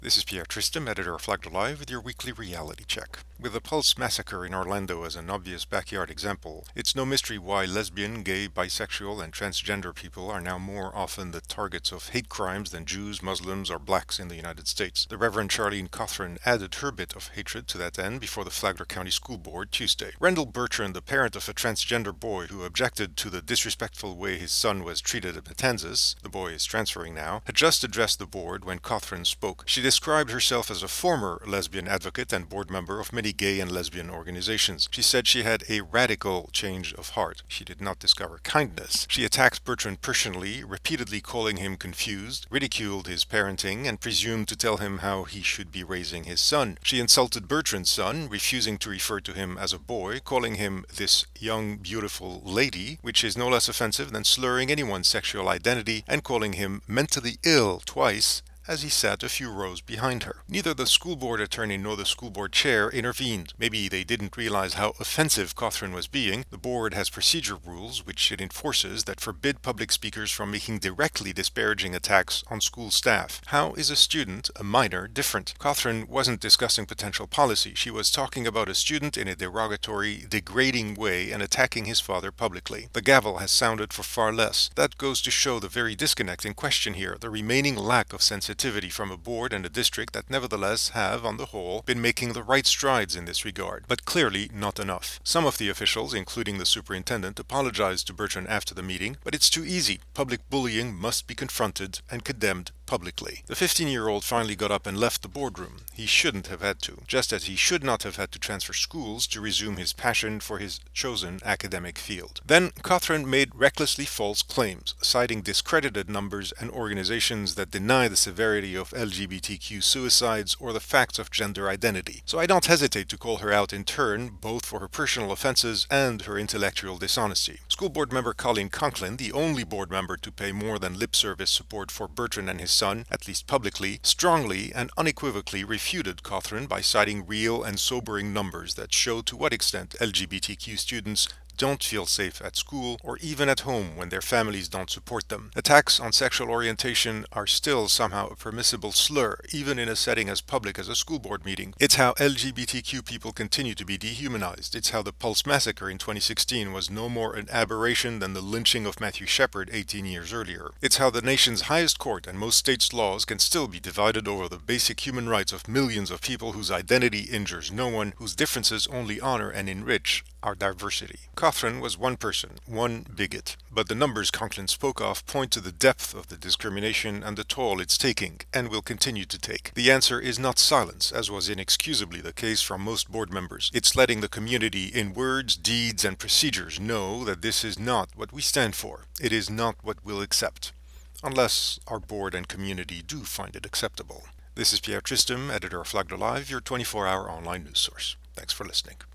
This is Pierre Tristam, editor of Flag Live, with your weekly reality check. With the Pulse massacre in Orlando as an obvious backyard example, it's no mystery why lesbian, gay, bisexual, and transgender people are now more often the targets of hate crimes than Jews, Muslims, or blacks in the United States. The Reverend Charlene Cothran added her bit of hatred to that end before the Flagler County School Board Tuesday. Rendell Bertrand, the parent of a transgender boy who objected to the disrespectful way his son was treated at Matanzas, the boy is transferring now, had just addressed the board when Cothran spoke. She described herself as a former lesbian advocate and board member of many gay and lesbian organizations. She said she had a radical change of heart. She did not discover kindness. She attacked Bertrand personally, repeatedly calling him confused, ridiculed his parenting, and presumed to tell him how he should be raising his son. She insulted Bertrand's son, refusing to refer to him as a boy, calling him this young, beautiful lady, which is no less offensive than slurring anyone's sexual identity, and calling him mentally ill twice, as he sat a few rows behind her. Neither the school board attorney nor the school board chair intervened. Maybe they didn't realize how offensive Cothran was being. The board has procedure rules, which it enforces, that forbid public speakers from making directly disparaging attacks on school staff. How is a student, a minor, different? Cothran wasn't discussing potential policy. She was talking about a student in a derogatory, degrading way and attacking his father publicly. The gavel has sounded for far less. That goes to show the very disconnect in question here, the remaining lack of sensitivity from a board and a district that nevertheless have, on the whole, been making the right strides in this regard, but clearly not enough. Some of the officials, including the superintendent, apologized to Bertrand after the meeting, but it's too easy. Public bullying must be confronted and condemned publicly. The 15-year-old finally got up and left the boardroom. He shouldn't have had to, just as he should not have had to transfer schools to resume his passion for his chosen academic field. Then Cothran made recklessly false claims, citing discredited numbers and organizations that deny the severity of LGBTQ suicides or the facts of gender identity. So I don't hesitate to call her out in turn, both for her personal offenses and her intellectual dishonesty. School board member Colleen Conklin, the only board member to pay more than lip service support for Bertrand and his son, at least publicly, strongly and unequivocally refuted Cothran by citing real and sobering numbers that show to what extent LGBTQ students don't feel safe at school or even at home when their families don't support them. Attacks on sexual orientation are still somehow a permissible slur, even in a setting as public as a school board meeting. It's how LGBTQ people continue to be dehumanized. It's how the Pulse massacre in 2016 was no more an aberration than the lynching of Matthew Shepard 18 years earlier. It's how the nation's highest court and most states' laws can still be divided over the basic human rights of millions of people whose identity injures no one, whose differences only honor and enrich our diversity. Cothran was one person, one bigot, but the numbers Conklin spoke of point to the depth of the discrimination and the toll it's taking, and will continue to take. The answer is not silence, as was inexcusably the case from most board members. It's letting the community in words, deeds, and procedures know that this is not what we stand for. It is not what we'll accept. Unless our board and community do find it acceptable. This is Pierre Tristam, editor of Flag Live, your 24-hour online news source. Thanks for listening.